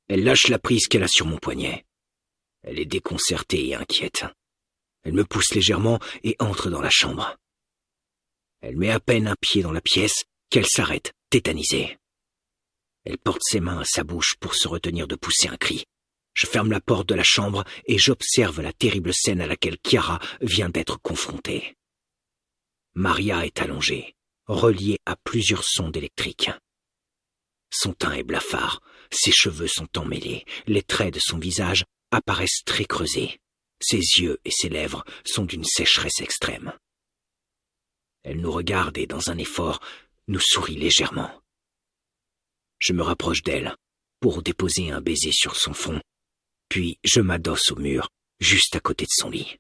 Elle lâche la prise qu'elle a sur mon poignet. Elle est déconcertée et inquiète. Elle me pousse légèrement et entre dans la chambre. Elle met à peine un pied dans la pièce qu'elle s'arrête, tétanisée. Elle porte ses mains à sa bouche pour se retenir de pousser un cri. Je ferme la porte de la chambre et j'observe la terrible scène à laquelle Chiara vient d'être confrontée. Maria est allongée, reliée à plusieurs sondes électriques. Son teint est blafard, ses cheveux sont emmêlés, les traits de son visage apparaissent très creusés. Ses yeux et ses lèvres sont d'une sécheresse extrême. Elle nous regarde et, dans un effort, nous sourit légèrement. Je me rapproche d'elle pour déposer un baiser sur son front, puis je m'adosse au mur, juste à côté de son lit.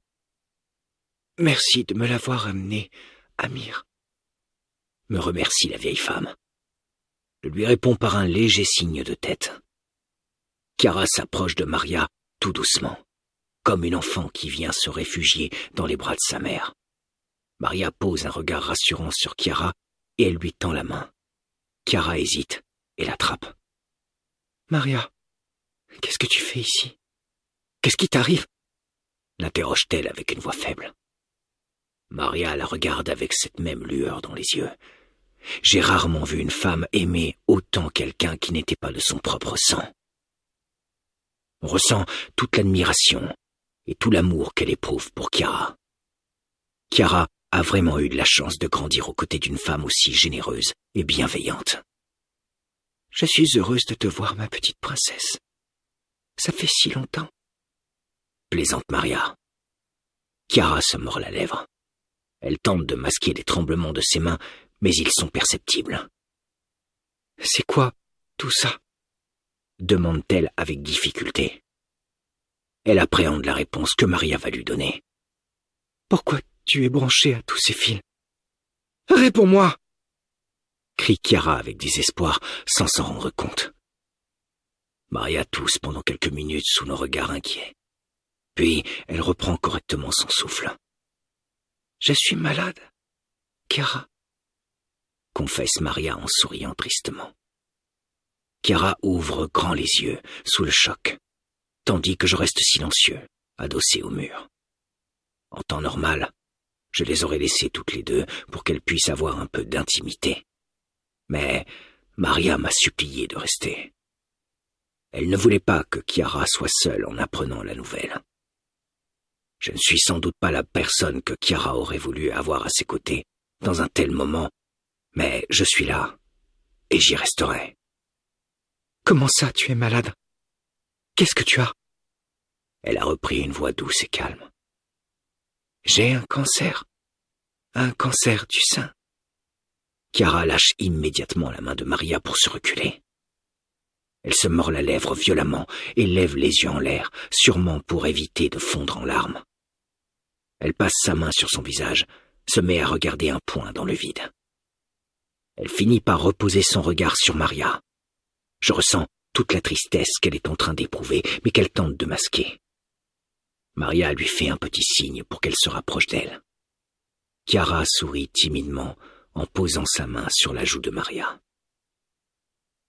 « Merci de me l'avoir amené, Amir. » me remercie la vieille femme. Je lui réponds par un léger signe de tête. Chiara s'approche de Maria tout doucement, comme une enfant qui vient se réfugier dans les bras de sa mère. Maria pose un regard rassurant sur Chiara et elle lui tend la main. Chiara hésite et l'attrape. « Maria, qu'est-ce que tu fais ici? Qu'est-ce qui t'arrive ?» l'interroge-t-elle avec une voix faible. Maria la regarde avec cette même lueur dans les yeux. J'ai rarement vu une femme aimer autant quelqu'un qui n'était pas de son propre sang. On ressent toute l'admiration et tout l'amour qu'elle éprouve pour Chiara. Chiara a vraiment eu de la chance de grandir aux côtés d'une femme aussi généreuse et bienveillante. « Je suis heureuse de te voir, ma petite princesse. Ça fait si longtemps. » plaisante Maria. Chiara se mord la lèvre. Elle tente de masquer les tremblements de ses mains, mais ils sont perceptibles. « C'est quoi tout ça ?» demande-t-elle avec difficulté. Elle appréhende la réponse que Maria va lui donner. « Pourquoi tu es branché à tous ces fils? Réponds-moi !» crie Chiara avec désespoir, sans s'en rendre compte. Maria tousse pendant quelques minutes sous nos regards inquiets. Puis elle reprend correctement son souffle. « Je suis malade, Chiara, » confesse Maria en souriant tristement. Chiara ouvre grand les yeux, sous le choc, tandis que je reste silencieux, adossé au mur. En temps normal, je les aurais laissées toutes les deux pour qu'elles puissent avoir un peu d'intimité. Mais Maria m'a supplié de rester. Elle ne voulait pas que Chiara soit seule en apprenant la nouvelle. Je ne suis sans doute pas la personne que Chiara aurait voulu avoir à ses côtés dans un tel moment, mais je suis là, et j'y resterai. « Comment ça, tu es malade? Qu'est-ce que tu as ?» Elle a repris une voix douce et calme. « J'ai un cancer du sein. » Chiara lâche immédiatement la main de Maria pour se reculer. Elle se mord la lèvre violemment et lève les yeux en l'air, sûrement pour éviter de fondre en larmes. Elle passe sa main sur son visage, se met à regarder un point dans le vide. Elle finit par reposer son regard sur Maria. Je ressens toute la tristesse qu'elle est en train d'éprouver, mais qu'elle tente de masquer. Maria lui fait un petit signe pour qu'elle se rapproche d'elle. Chiara sourit timidement en posant sa main sur la joue de Maria.